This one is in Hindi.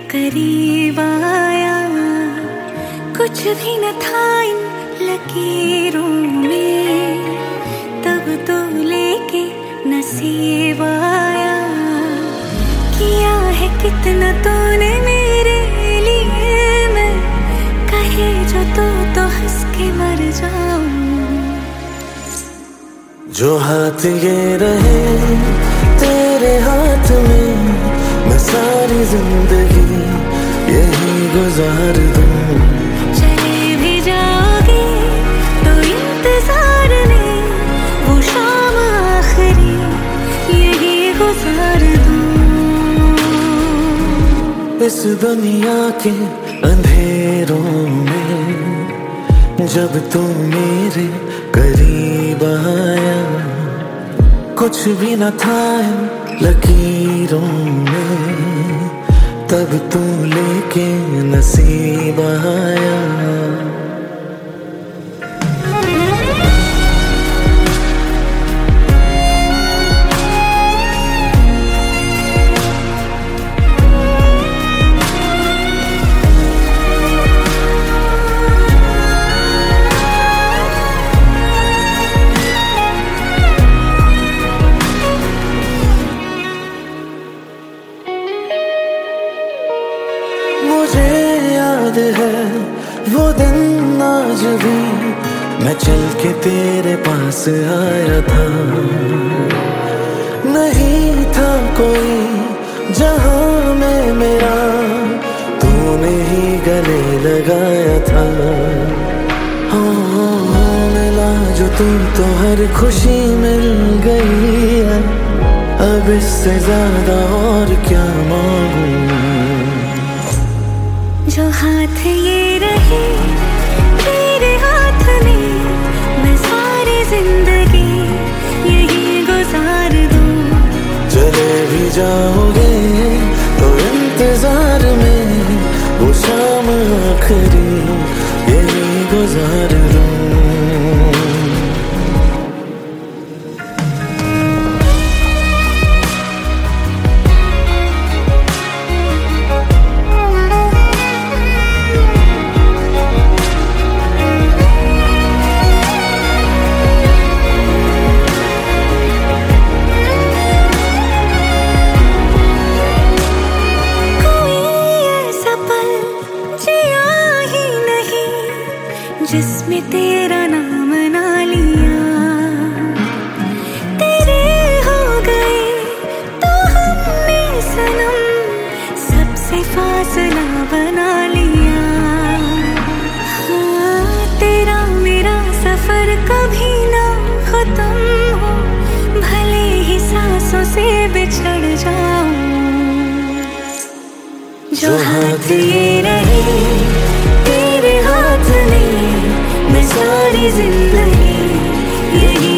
करीब आया, कुछ भी न था इन लकीरों में, तब तो लेके नसीब आया। किया है कितना तूने मेरे लिए, मैं कहे जो तो हंस के मर जाऊं। जो हाथ ये रहे तेरे हाथ में, मैं सारी जिंदगी यही गुजार दूं। चले भी जाओगे तो इंतजार में वो शाम आखिरी यही गुजार दूं। इस दुनिया के अंधेरों में जब तू मेरे करीब आया, कुछ भी न था लकीरों में, तब तू लेके नसीब आया। मुझे याद है वो दिन आज भी, मैं चल के तेरे पास आया था। नहीं था कोई जहां में मेरा, तूने ही गले लगाया था। हो मिला जो तू तो हर खुशी मिल गई है, अब इससे ज्यादा और क्या मांगूं। जो हाथ ये रहे तेरे हाथ में, मैं सारी जिंदगी यही गुजार दूं। चले भी जाओगे तो इंतजार में वो शाम आखिरी यही गुजार दूं। जिसमें तेरा नाम ना लिया, तेरे हो गए तो हमने सनम सबसे फासला बना लिया। हाँ, तेरा मेरा सफर कभी ना खत्म हो, भले ही सांसों से बिछड़ जाऊं। जो हाथ ये रहे तेरे हाथ में, मैं सारी जिंदगी यही